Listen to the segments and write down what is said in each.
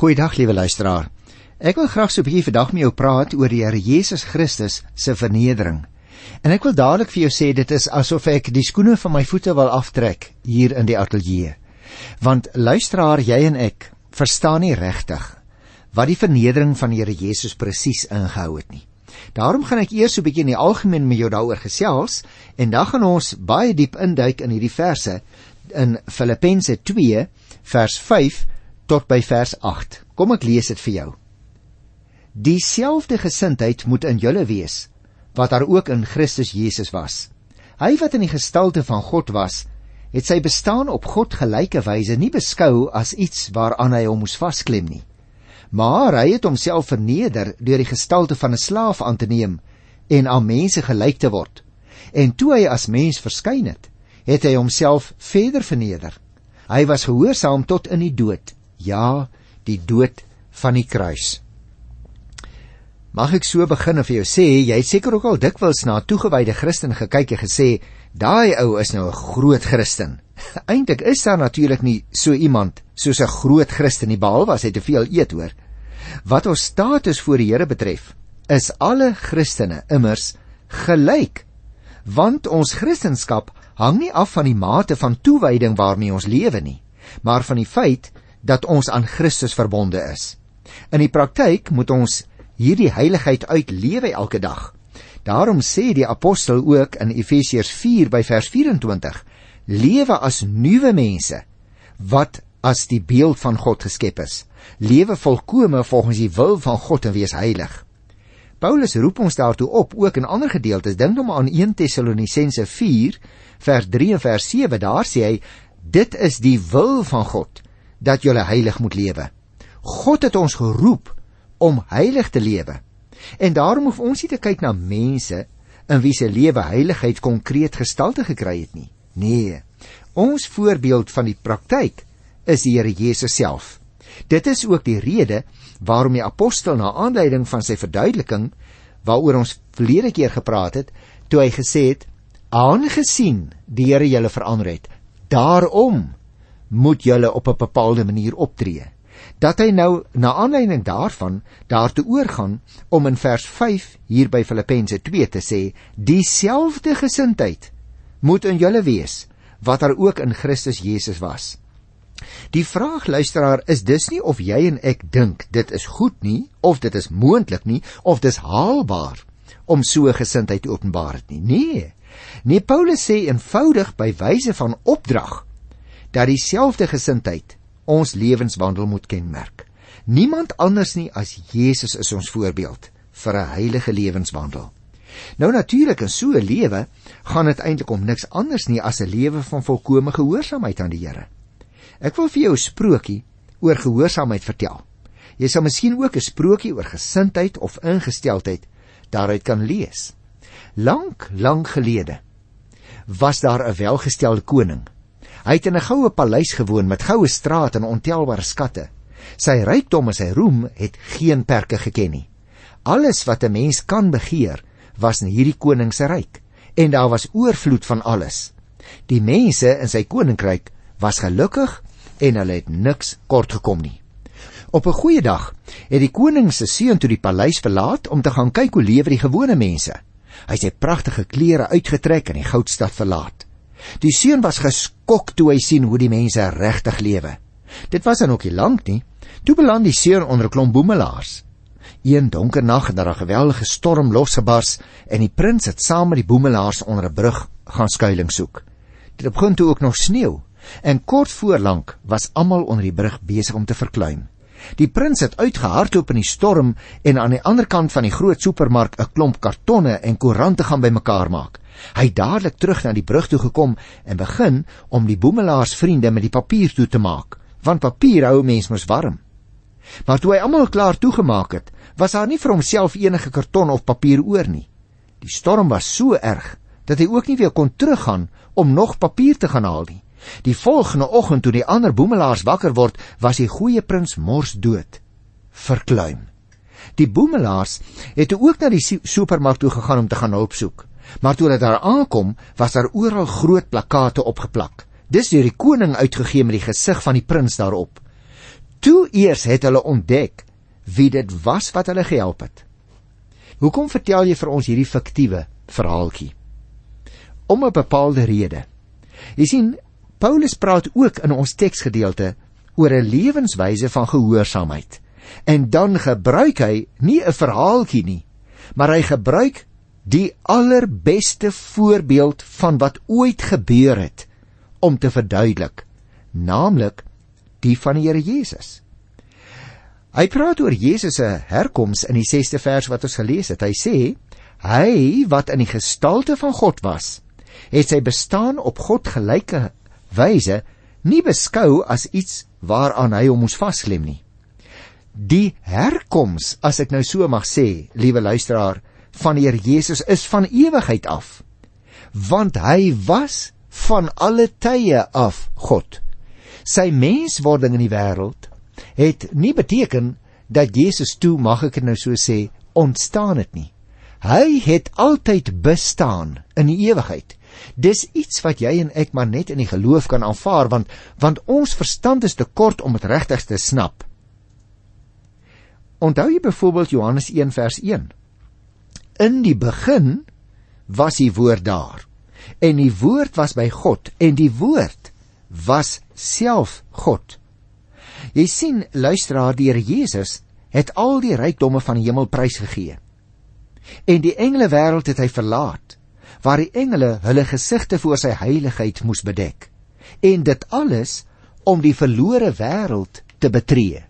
Goeiedag, liewe luisteraar. Ek wil graag so 'n bietjie vandag met jou praat oor die Here Jesus Christus se vernedering. En ek wil dadelik vir jou sê, dit is asof ek die skoene van my voete wil aftrek hier in die ateljee. Want luisteraar, jy en ek verstaan nie regtig wat die vernedering van die Here Jesus presies ingehou het nie. Daarom gaan ek eers so 'n bietjie in die algemeen met jou daaroor gesels, en dan gaan ons baie diep induik in hierdie verse in Filippense 2 vers 5 tot by vers 8. Kom ek lees dit vir jou. Dieselfde gesindheid moet in julle wees, wat daar ook in Christus Jesus was. Hy wat in die gestalte van God was, het sy bestaan op God gelyke wyse nie beskou as iets waaraan hy hom moes vasklem nie. Maar hy het homself verneder deur die gestalte van 'n slaaf aan te neem en aan mense gelyk te word. En toe hy as mens verskyn het hy homself verder verneder. Hy was gehoorsaam tot in die dood, ja, die dood van die kruis. Mag ek so begin en vir jou sê, jy het seker ook al dikwels na 'n toegewyde Christen gekyk en gesê, daai ou is nou 'n groot Christen. Eintlik is daar natuurlik nie so iemand soos 'n groot Christen nie, behalwe as hy te veel eet, hoor. Wat ons status voor die Here betref, is alle Christene immers gelyk, want ons Christenskap hang nie af van die mate van toewyding waarmee ons lewe nie, maar van die feit dat ons aan Christus verbonde is. In die praktyk moet ons hierdie heiligheid uitlewe elke dag. Daarom sê die apostel ook in Efesiërs 4 by vers 24, lewe as nuwe mense, wat as die beeld van God geskep is. Lewe volkome volgens die wil van God en wees heilig. Paulus roep ons daartoe op, ook in ander gedeeltes. Dink nou maar aan 1 Tessalonisense 4, vers 3 en vers 7, daar sê hy, dit is die wil van God, dat julle heilig moet lewe. God het ons geroep om heilig te lewe. En daarom hoef ons nie te kyk na mense in wie se lewe heiligheid konkreet gestalte gekry het nie. Nee, ons voorbeeld van die praktyk is die Here Jesus self. Dit is ook die rede waarom die apostel na aanleiding van sy verduideliking, waaroor ons verlede keer gepraat het, toe hy gesê het, aangesien die Here julle verander het, daarom moet julle op 'n bepaalde manier optree. Dat hy nou, na aanleiding daarvan, daartoe oorgaan, om in vers 5, hier by Filippense 2 te sê, dieselfde gesindheid moet in julle wees, wat daar ook in Christus Jesus was. Die vraag, luisteraar, is dus nie of jy en ek dink, dit is goed nie, of dit is moontlik nie, of dit is haalbaar, om so 'n gesindheid te openbaar het nie. Nee, Paulus sê eenvoudig by wyse van opdrag, dat dieselfde gesindheid ons lewenswandel moet kenmerk. Niemand anders nie as Jesus is ons voorbeeld vir 'n heilige lewenswandel. Nou natuurlik, in so 'n lewe gaan dit eintlik om niks anders nie as 'n lewe van volkomme gehoorsaamheid aan die Here. Ek wil vir jou 'n sprokie oor gehoorsaamheid vertel. Jy sal miskien ook 'n sprokie oor gesindheid of ingesteldheid daaruit kan lees. Lang gelede was daar 'n welgestelde koning. Hy het in 'n goue paleis gewoon met goue strate en ontelbare skatte. Sy rykdom en sy roem het geen perke geken nie. Alles wat 'n mens kan begeer, was in hierdie koning se ryk, en daar was oorvloed van alles. Die mense in sy koninkryk was gelukkig en hulle het niks kort gekom nie. Op 'n goeie dag het die koning se seun toe die paleis verlaat om te gaan kyk hoe lewe die gewone mense. Hy het sy pragtige klere uitgetrek en die goudstad verlaat. Die seun was geskok toe hy sien hoe die mense regtig lewe. Dit was dan ook nie lank nie, toe beland die seun onder 'n klomp boemelaars. Een donker nag het daar 'n geweldige storm losgebars en die prins het saam met die boemelaars onder 'n brug gaan skuilings soek. Dit begin toe ook nog sneeu, en kort voorlank was almal onder die brug besig om te verklein. Die prins het uitgehardloop in die storm en aan die ander kant van die groot supermark 'n klomp kartonne en koerante gaan bymekaar maak. Hy het dadelik terug na die brug toe gekom en begin om die boemelaarsvriende met die papier toe te maak, want papier hou mens mos warm. Maar toe hy almal klaar toegemaak het, was daar nie vir homself enige karton of papier oor nie. Die storm was so erg dat hy ook nie weer kon teruggaan om nog papier te gaan haal nie. Die volgende oggend toe die ander boemelaars wakker word, was die goeie prins mors dood, verkleum. Die boemelaars het ook na die supermark toe gegaan om te gaan hulp soek. Maar toe hulle daar aankom, was daar oral groot plakate opgeplak. Dis deur die koning uitgegee met die gesig van die prins daarop. Toe eers het hulle ontdek wie dit was wat hulle gehelp het. Hoekom vertel jy vir ons hierdie fiktiewe verhaaltjie? Om 'n bepaalde rede. Jy sien, Paulus praat ook in ons teksgedeelte oor 'n lewenswyse van gehoorsaamheid. En dan gebruik hy nie 'n verhaaltjie nie, maar hy gebruik die allerbeste voorbeeld van wat ooit gebeur het om te verduidelik, naamlik die van die Here Jesus. Hy praat oor Jesus se herkoms in die 6de vers wat ons gelees het. Hy sê, hy wat in die gestalte van God was, het sy bestaan op God gelyke wyse nie beskou as iets waaraan hy hom moes vasklem nie. Die herkoms, as ek nou so mag sê, liewe luisteraar, van die Here Jesus is van ewigheid af, want hy was van alle tye af God. Sy menswording in die wêreld het nie beteken dat Jesus toe, mag ek dit nou so sê, ontstaan het nie. Hy het altyd bestaan in die ewigheid. Dis iets wat jy en ek maar net in die geloof kan aanvaar, want ons verstand is te kort om het regtig te snap. Onthou jy byvoorbeeld Johannes 1 vers 1? In die begin was die woord daar, en die woord was by God, en die woord was self God. Jy sien, luisteraar, die Here Jesus het al die rykdomme van die hemel prysgegee. En die engele wêreld het hy verlaat, waar die engele hulle gesigte voor sy heiligheid moes bedek. En dit alles om die verlore wêreld te betree.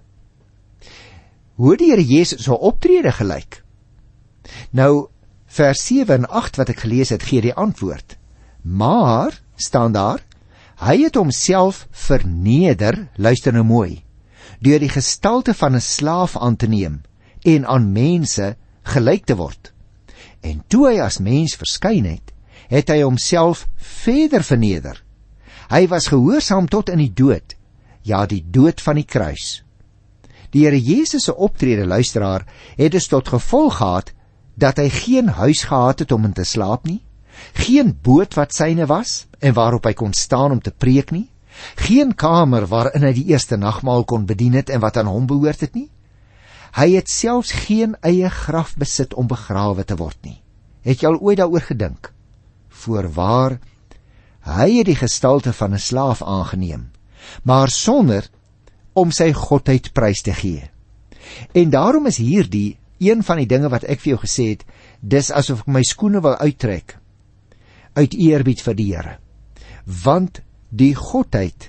Hoe die Here Jesus so optrede gelyk? Nou, vers 7 en 8 wat ek gelees het, gee die antwoord. Maar, staan daar, hy het homself verneder, luister nou mooi, deur die gestalte van 'n slaaf aan te neem en aan mense gelyk te word. En toe hy as mens verskyn het hy homself verder verneder. Hy was gehoorsaam tot in die dood, ja, die dood van die kruis. Die Here Jesus se optrede, luisteraar, het dus tot gevolg gehad dat hy geen huis gehad het om in te slaap nie, geen boot wat syne was en waarop hy kon staan om te preek nie, geen kamer waarin hy die eerste nagmaal kon bedien het en wat aan hom behoort het nie. Hy het selfs geen eie graf besit om begrawe te word nie. Het jy al ooit daaroor gedink? Voorwaar, hy het die gestalte van 'n slaaf aangeneem, maar sonder om sy godheid prys te gee. En daarom is hierdie een van die dinge wat ek vir jou gesê het, dis asof ek my skoene wil uittrek, uit eerbied vir die Here. Want die godheid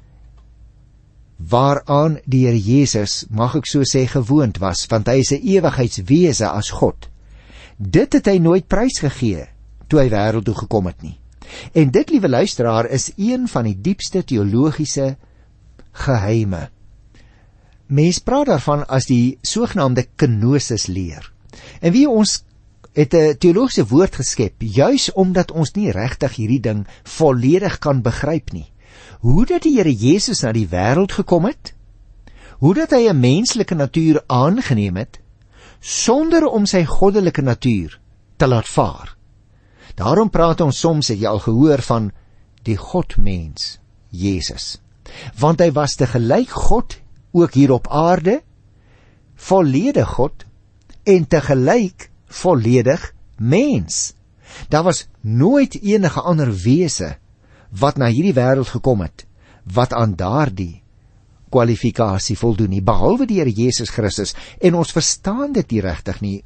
waaraan die Here Jesus, mag ek so sê, gewoond was, want hy is 'n ewigheidswese as God, dit het hy nooit prysgegee toe hy wêreld toe gekom het nie. En dit, liewe luisteraar, is een van die diepste teologiese geheime. Mens praat daarvan as die sogenaamde kenosis leer. En wie ons het 'n teologiese woord geskep, juis omdat ons nie regtig hierdie ding volledig kan begryp nie. Hoe dat die Here Jesus na die wêreld gekom het, hoe dat hy 'n menslike natuur aangeneem het, sonder om sy goddelike natuur te laat vaar. Daarom praat ons soms, het jy al gehoor, van die Godmens, Jesus. Want hy was te gelyk God, ook hier op aarde, volledig God, en te gelyk volledig mens. Daar was nooit enige ander wese wat na hierdie wêreld gekom het, wat aan daardie kwalifikasie voldoen nie, behalwe die Here Jesus Christus, en ons verstaan dit nie regtig nie,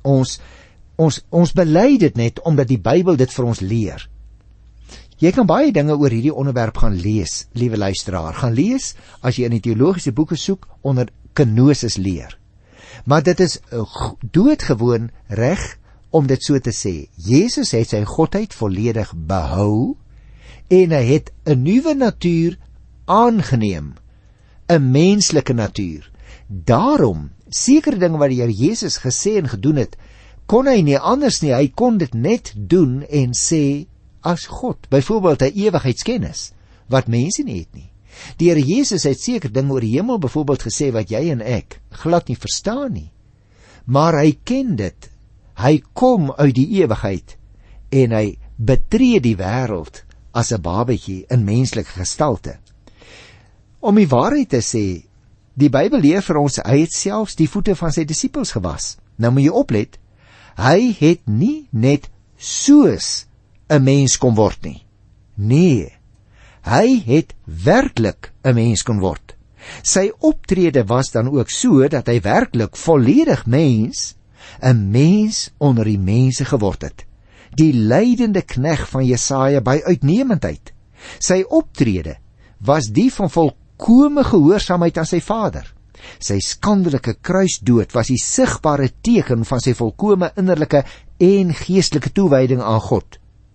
ons bely dit net, omdat die Bybel dit vir ons leer. Jy kan baie dinge oor hierdie onderwerp gaan lees, liewe luisteraar, gaan lees, as jy in die teologiese boeke soek, onder kenosis leer. Maar dit is doodgewoon reg om dit so te sê. Jesus het sy godheid volledig behou, en hy het 'n nuwe natuur aangeneem, 'n menslike natuur. Daarom, sekere dinge wat die Here Jesus gesê en gedoen het, kon hy nie anders nie, hy kon dit net doen en sê as God. Byvoorbeeld 'n ewigheidskennis, wat mense nie het nie. Die Here Jesus het seker dinge oor die hemel byvoorbeeld gesê wat jy en ek glad nie verstaan nie. Maar hy ken dit. Hy kom uit die ewigheid en hy betree die wêreld as 'n babatjie in menslike gestalte. Om die waarheid te sê, Die Bybel leer vir ons, hy het selfs die voete van sy disippels gewas. Nou moet jy oplet, hy het nie net soos 'n mens kon word nie. Nee, hy het werklik 'n mens kon word. Sy optrede was dan ook so, dat hy werklik volledig mens, 'n mens onder die mense geword het. Die lydende knegt van Jesaja by uitnemendheid. Sy optrede was die van volkome gehoorsaamheid aan sy Vader. Sy skandelike kruisdood was die sigbare teken van sy volkome innerlike en geestelike toewyding aan God.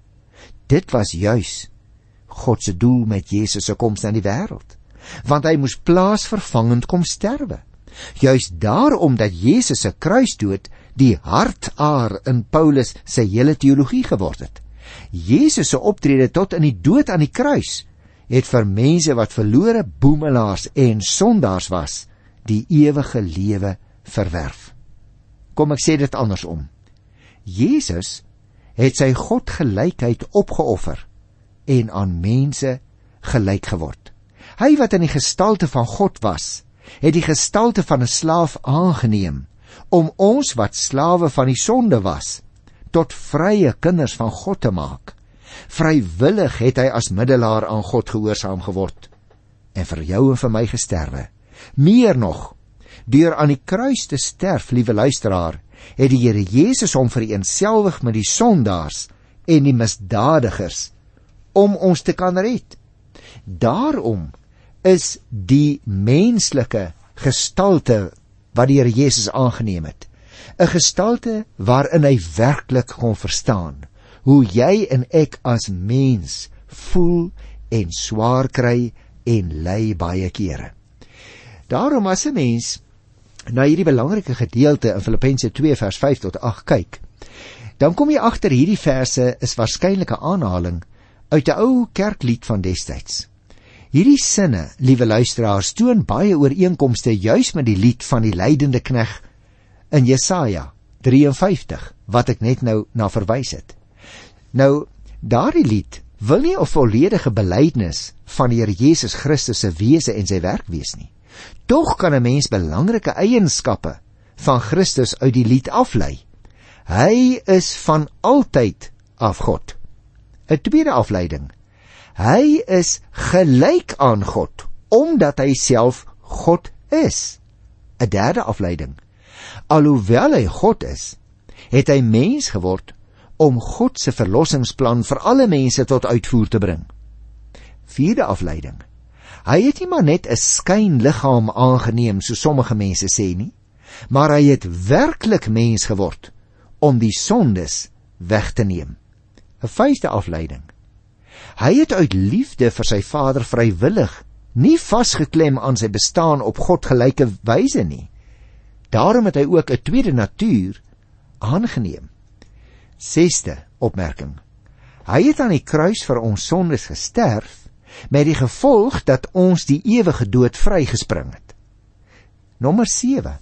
Dit was juis God se doel met Jesus se koms na die wêreld, want hy moes plaasvervangend kom sterwe. Juis daarom dat Jesus se kruisdood die hartaar in Paulus se hele teologie geword het. Jesus se optrede tot in die dood aan die kruis het vir mense wat verlore boemelaars en sondaars was, die ewige lewe verwerf. Kom ek sê dit andersom. Jesus het sy godgelykheid opgeoffer en aan mense gelyk geword. Hy wat in die gestalte van God was, het die gestalte van 'n slaaf aangeneem, om ons wat slawe van die sonde was, tot vrye kinders van God te maak. Vrywillig het hy as middelaar aan God gehoorsaam geword, en vir jou en vir my gesterwe. Meer nog, deur aan die kruis te sterf, liewe luisteraar, het die Here Jesus hom vereenselwig met die sondaars en die misdadigers, om ons te kan red. Daarom is die menslike gestalte wat die Here Jesus aangeneem het, 'n gestalte waarin hy werklik kon verstaan hoe jy en ek as mens voel en swaar kry en ly baie kere. Daarom as 'n mens na hierdie belangrike gedeelte in Filippense 2 vers 5 tot 8 kyk, dan kom jy agter hierdie verse is waarskynlik 'n aanhaling uit 'n ou kerklied van destyds. Hierdie sinne, liewe luisteraars, toon baie ooreenkomste juis met die lied van die lydende knegt in Jesaja 53, wat ek net nou na verwys het. Nou, daardie lied wil nie 'n volledige belydenis van die Here Jesus Christus se wese en sy werk wees nie. Tog kan 'n mens belangrike eienskappe van Christus uit die lied aflei. Hy is van altyd af God. 'n tweede afleiding. Hy is gelyk aan God, omdat hy self God is. 'n derde afleiding. Alhoewel hy God is, het hy mens geword om God se verlossingsplan vir alle mense tot uitvoer te bring. Vierde afleiding. Hy het nie maar net 'n skynliggaam aangeneem, so sommige mense sê nie, maar hy het werklik mens geword om die sondes weg te neem. 'n vyfde afleiding. Hy het uit liefde vir sy Vader vrywillig nie vasgeklem aan sy bestaan op godgelyke wyse nie. Daarom het hy ook 'n tweede natuur aangeneem. Sesde opmerking. Hy het aan die kruis vir ons sondes gesterf, met die gevolg dat ons die ewige dood vrygespring het. Nommer 7.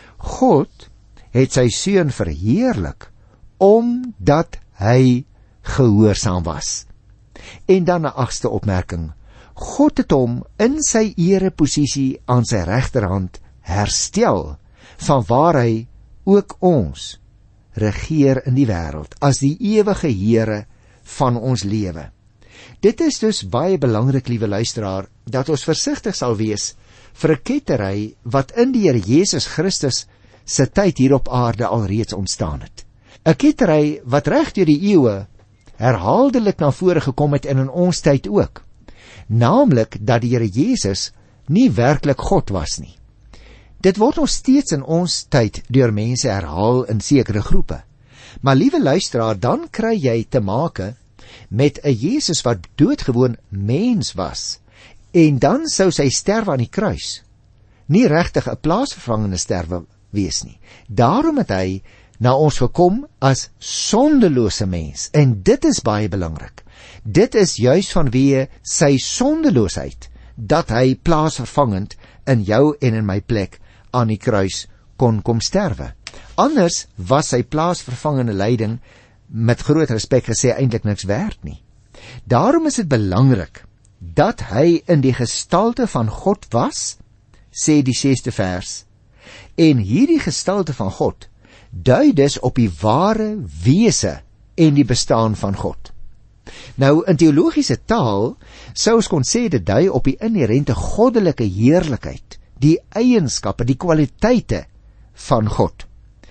God het sy seun verheerlik, omdat hy gehoorsaam was. En dan 'n 8ste opmerking. God het hom in sy ereposisie aan sy regterhand herstel, vanwaar hy ook ons regeer in die wêreld, as die ewige Here van ons lewe. Dit is dus baie belangrik, liewe luisteraar, dat ons versigtig sal wees vir 'n kettery wat in die Here Jesus Christus se tyd hier op aarde alreeds ontstaan het. 'n kettery wat reg deur die eeue herhaaldelik na vore gekom het en in ons tyd ook. Naamlik dat die Here Jesus nie werklik God was nie. Dit word nog steeds in ons tyd deur mense herhaal in sekere groepe. Maar liewe luisteraar, dan kry jy te make met 'n Jesus wat doodgewoon mens was, en dan sou sy sterwe aan die kruis nie regtig 'n plaasvervangende sterwe wees nie. Daarom het hy na ons gekom as sondelose mens, en dit is baie belangrik. Dit is juis vanweë sy sondeloosheid dat hy plaasvervangend in jou en in my plek aan die kruis kon kom sterwe. Anders was sy plaasvervangende lyding, met groot respek gesê, eintlik niks werd nie. Daarom is dit belangrik dat hy in die gestalte van God was, sê die 6de vers. En hierdie gestalte van God dui dus op die ware wese en die bestaan van God. Nou, in teologiese taal sou ons kon sê dit dui op die inherente goddelike heerlikheid, die eienskappe, die kwaliteite van God.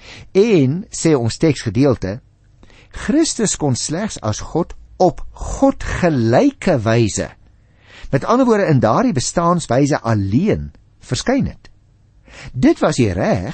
En, sê ons teksgedeelte, Christus kon slegs as God op God gelyke wyse, met ander woorde in daardie bestaanswyse alleen verskyn het. Dit was die reg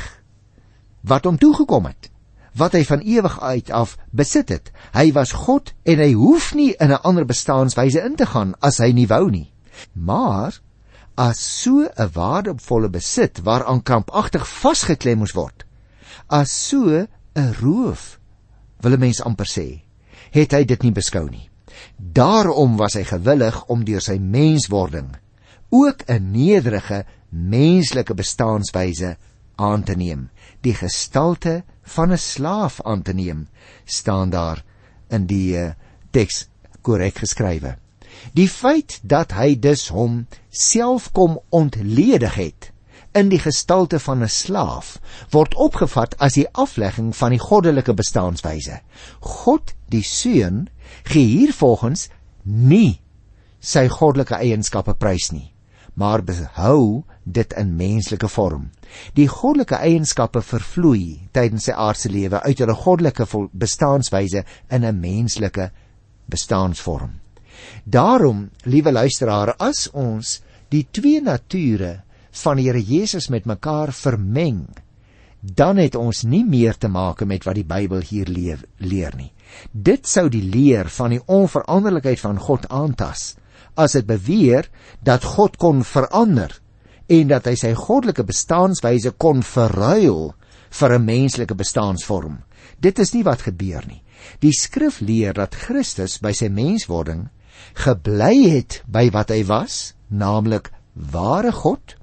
wat hom toegekom het, wat hy van ewig uit af besit het. Hy was God en hy hoef nie in 'n ander bestaanswyse in te gaan as hy nie wou nie. Maar as so 'n waardevolle besit waaraan krampagtig vasgeklem moes word, as so 'n roof, wil 'n mens amper sê, het hy dit nie beskou nie. Daarom was hy gewillig om deur sy menswording ook 'n nederige menslike bestaanswyse aan te neem, die gestalte van 'n slaaf aan te neem, staan daar in die teks korrek geskrywe. Die feit dat hy dus hom self kom ontledig het in die gestalte van 'n slaaf, word opgevat as die aflegging van die goddelike bestaanswyse. God, die Seun, gee hiervolgens nie sy goddelike eienskappe prys nie, maar behou dit in menslike vorm. Die goddelike eienskappe vervloei tydens sy aardse lewe uit hulle goddelike bestaanswyse in 'n menslike bestaansvorm. Daarom, liewe luisteraar, as ons die twee nature van die Here Jesus met mekaar vermeng, dan het ons nie meer te maak met wat die Bybel hier leer nie. Dit sou die leer van die onveranderlikheid van God aantas, as dit beweer dat God kon verander en dat hy sy goddelike bestaanswyse kon verruil vir 'n menslike bestaansvorm. Dit is nie wat gebeur nie. Die skrif leer dat Christus by sy menswording gebly het by wat hy was, naamlik ware God,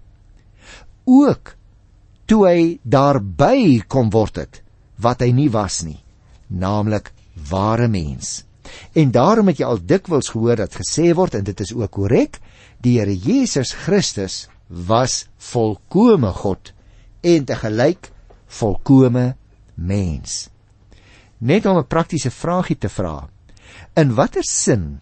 ook toe hy daarby kom word het wat hy nie was nie, naamlik ware mens. En daarom het jy al dikwels gehoor dat gesê word, en dit is ook korrek, die Here Jesus Christus was volkome God en tegelyk volkome mens. Net om 'n praktiese vraagie te vra, in watter sin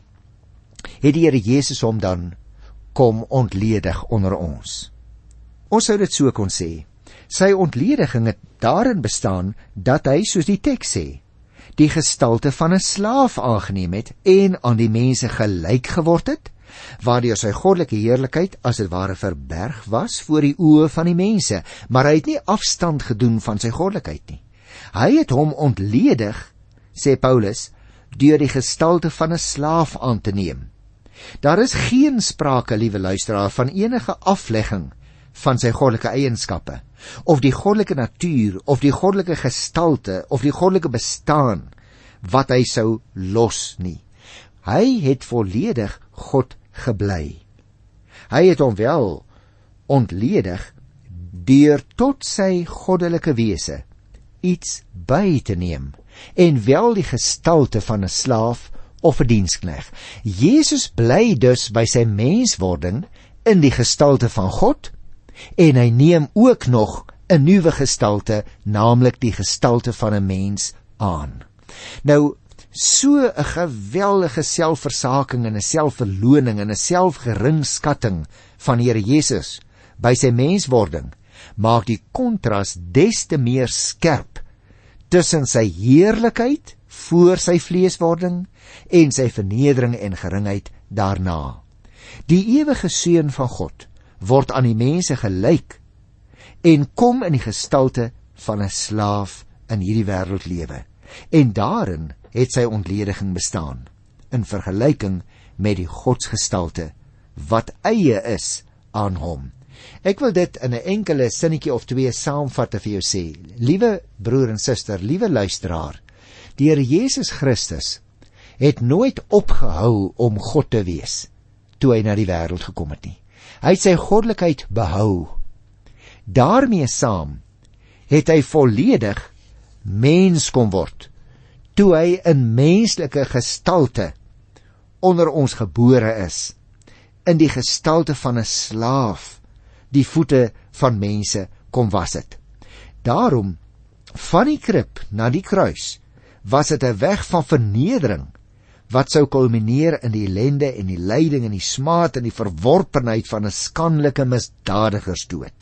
het die Here Jesus hom dan kom ontledig onder ons? Ons sou dit so kon sê, sy ontlediging het daarin bestaan dat hy, soos die teks sê, die gestalte van 'n slaaf aangeneem het en aan die mense gelyk geword het, waardeur sy goddelike heerlikheid as dit ware verberg was voor die oë van die mense, maar hy het nie afstand gedoen van sy goddelikheid nie. Hy het hom ontledig, sê Paulus, deur die gestalte van 'n slaaf aan te neem. Daar is geen sprake, liewe luisteraar, van enige aflegging van sy goddelike eienskappe, of die goddelike natuur, of die goddelike gestalte, of die goddelike bestaan, wat hy sou los nie. Hy het volledig God gebly. Hy het hom wel ontledig deur tot sy goddelike wese iets by te neem, en wel die gestalte van 'n slaaf of 'n diensknegt. Jesus bly dus by sy menswording in die gestalte van God, en hy neem ook nog 'n nuwe gestalte, naamlik die gestalte van 'n mens aan. Nou, so 'n geweldige selfversaking en 'n selfverloning en 'n selfgeringskatting van die Here Jesus by sy menswording maak die kontras des te meer skerp tussen sy heerlikheid voor sy vleeswording en sy vernedering en geringheid daarna. Die ewige Seun van God word aan die mense gelyk en kom in die gestalte van 'n slaaf in hierdie wêreld lewe. En daarin het sy ontlediging bestaan, in vergelyking met die godsgestalte, wat eie is aan hom. Ek wil dit in 'n enkele sinnetjie of twee saamvat vir jou sê. Liewe broer en suster, liewe luisteraar, die Here Jesus Christus het nooit opgehou om God te wees toe hy na die wêreld gekom het nie. Hy het sy goddelikheid behou. Daarmee saam het hy volledig mens kom word, toe hy in menslike gestalte onder ons gebore is, in die gestalte van 'n slaaf, die voete van mense kom was het. Daarom, van die krib na die kruis, was dit 'n weg van vernedering, wat sou kulmineer in die ellende en die lyding en die smaad en die verworpenheid van 'n skandelike misdadigersdood.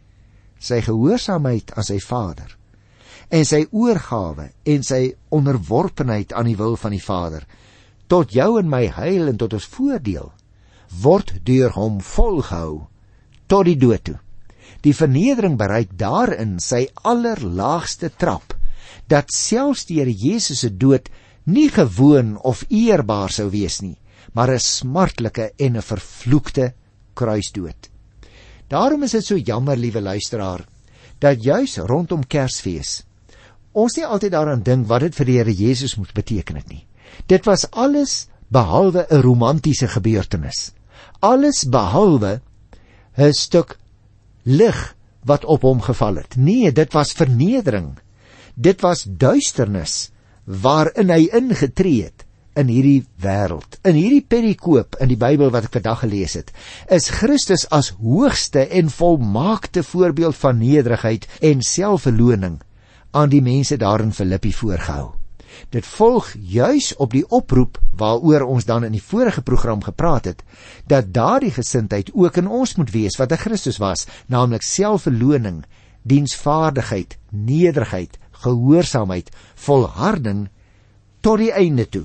Sy gehoorsaamheid aan sy Vader, en sy oorgawe en sy onderworpenheid aan die wil van die Vader, tot jou en my heil en tot ons voordeel, word deur hom volgehou, tot die dood toe. Die vernedering bereik daarin sy allerlaagste trap, dat selfs die Here Jesus se dood nie gewoon of eerbaar sou wees nie, maar 'n smartlike en 'n vervloekte kruisdood. Daarom is dit so jammer, liewe luisteraar, dat juis rondom Kersfees ons nie altyd daaraan dink wat dit vir die Here Jesus moet beteken het nie. Dit was alles behalwe 'n romantiese gebeurtenis. Alles behalwe 'n stuk lig wat op hom geval het. Nee, dit was vernedering. Dit was duisternis waarin hy ingetree het in hierdie wêreld. In hierdie perikoop in die Bybel wat ek vandag gelees het, is Christus as hoogste en volmaakte voorbeeld van nederigheid en selfverloning aan die mense daar in Filippi voorgehou. Dit volg juis op die oproep waaroor ons dan in die vorige program gepraat het, dat daardie gesindheid ook in ons moet wees wat 'n Christus was, naamlik selfverloning, diensvaardigheid, nederigheid, gehoorsaamheid, volharding tot die einde toe.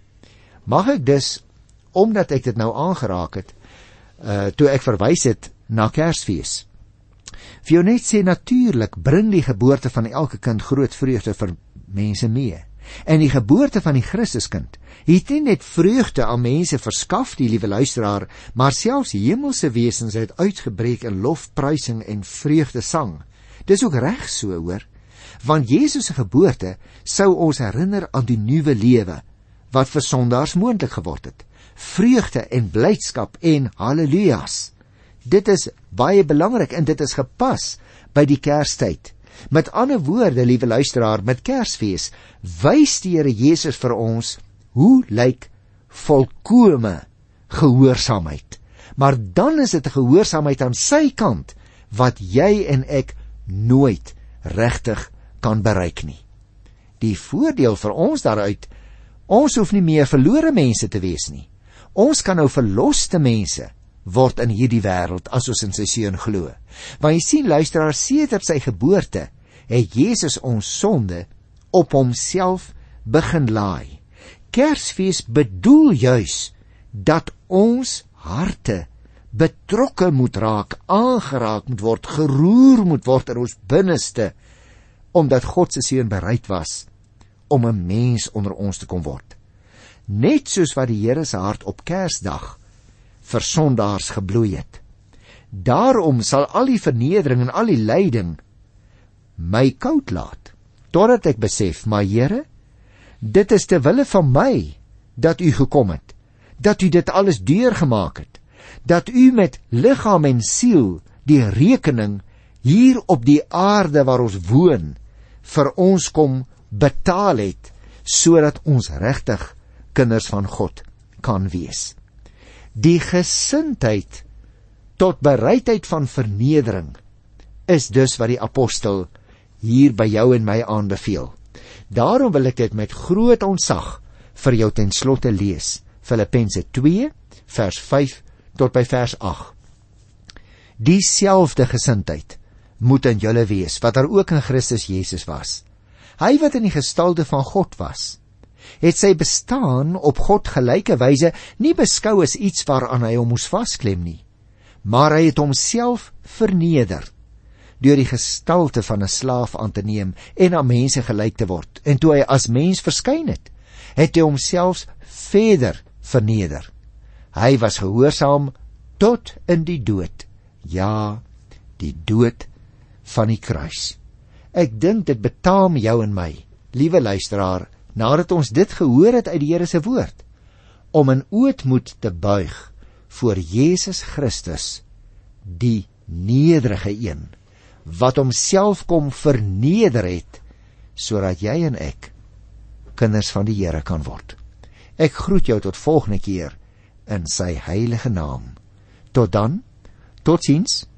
Mag ek dus, omdat ek dit nou aangeraak het, toe ek verwys het na Kersfees, vir jou net sê, natuurlik bring die geboorte van elke kind groot vreugde vir mense mee. En die geboorte van die Christuskind het nie net vreugde aan mense verskaf, die liewe luisteraar, maar selfs hemelse wesens het uitgebreek in lofprysing en vreugdesang. Dis ook reg so, hoor, want Jesus se geboorte sou ons herinner aan die nuwe lewe wat vir sondaars moontlik geword het. Vreugde en blydskap en halleluja's. Dit is baie belangrik en dit is gepas by die Kerstyd. Met ander woorde, liewe luisteraar, met Kersfees wys die Here Jesus vir ons hoe lyk volkome gehoorsaamheid. Maar dan is dit 'n gehoorsaamheid aan sy kant wat jy en ek nooit regtig kan bereik nie. Die voordeel vir ons daaruit, ons hoef nie meer verlore mense te wees nie. Ons kan nou verloste mense word in hierdie wêreld as ons in sy seun glo. Want jy sien, luisteraar, sedert sy geboorte het Jesus ons sonde op homself begin laai. Kersfees bedoel juis dat ons harte betrokke moet raak, aangeraak moet word, geroer moet word in ons binneste, omdat God se seun bereid was om 'n mens onder ons te kom word. Net soos wat die Here se hart op Kersdag vir sondaars gebloei het. Daarom sal al die vernedering en al die lyding my koud laat, totdat ek besef, maar Here, dit is te wille van my dat u gekom het, dat u dit alles deurgemaak het, dat u met liggaam en siel die rekening hier op die aarde waar ons woon vir ons kom betaal het, sodat ons regtig kinders van God kan wees. Die gesindheid tot bereidheid van vernedering is dus wat die apostel hier by jou en my aanbeveel. Daarom wil ek dit met groot ontzag vir jou ten slotte lees. Filippense 2 vers 5 tot by vers 8. Dieselfde gesindheid moet in julle wees, wat daar ook in Christus Jesus was. Hy wat in die gestalte van God was, het sy bestaan op God gelyke wyse nie beskou as iets waaraan hy hom moes vasklem nie, maar hy het homself verneder deur die gestalte van 'n slaaf aan te neem en aan mense gelyk te word. En toe hy as mens verskyn het, het hy homself verder verneder. Hy was gehoorsaam tot in die dood, ja, die dood van die kruis. Ek dink dit betaam jou en my, liewe luisteraar, nadat ons dit gehoor het uit die Here se woord, om in ootmoed te buig voor Jesus Christus, die nederige een, wat homself kom verneder het, sodat jy en ek kinders van die Here kan word. Ek groet jou tot volgende keer in sy heilige naam. Tot dan, totsiens.